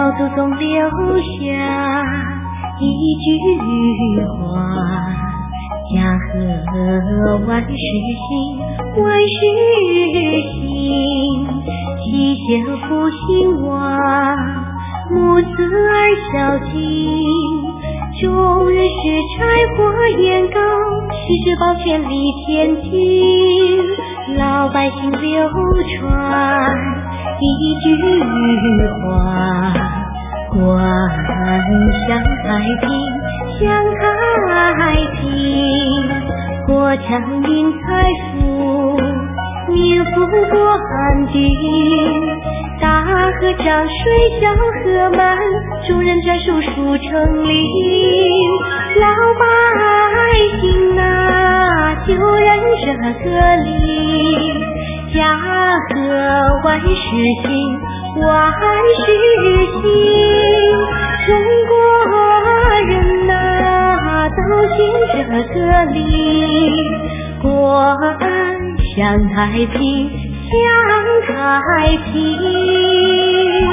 老祖宗留下一句话，家和万事兴，万事兴，妻贤妇兴旺，母子儿孝敬，众人拾柴火焰高，十指保全立天津，老百姓流传一句话，官享太平，享太平，国强民财富，民富国安定，大河涨水小河满，众人战术数成林，老百姓啊就认这个理，家和万事兴，万事兴，中国人啊都信这个理，国安享太平，享太平。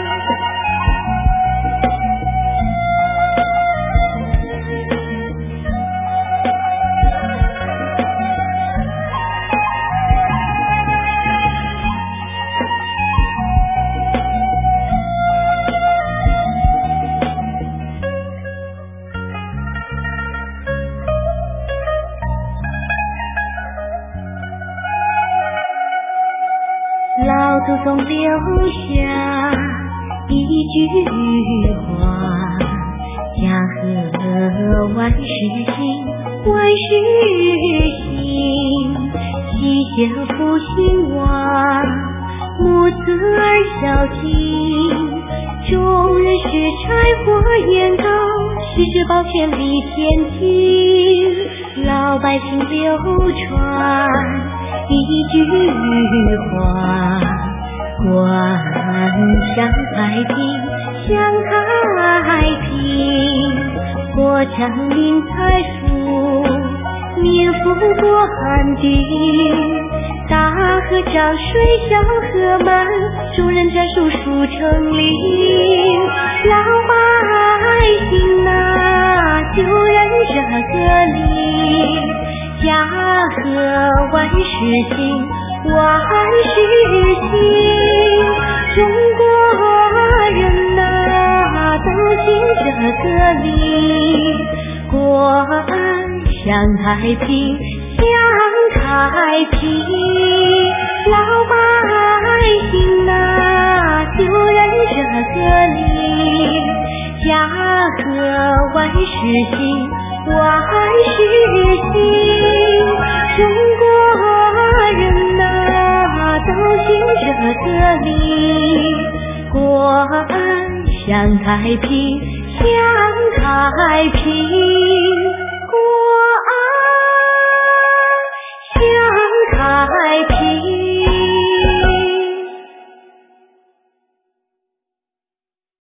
老祖宗留下一句话，家和万事兴，万事兴，妻贤妇兴旺，母子儿孝敬，众人拾柴火焰高，十指保全立天津，老百姓流传一句话，官享太平，享太平，国强民财富，民富国安定，大河涨水小河满，众人战术数成林，老百姓啊就认这个理，家和万事兴，万事兴，中国人啊都信这个理，国安享太平，享太平，老百姓啊就认这个理，家和万事兴，万事兴，中国人啊都信这个理，国安享太平，享太平，国安享太平。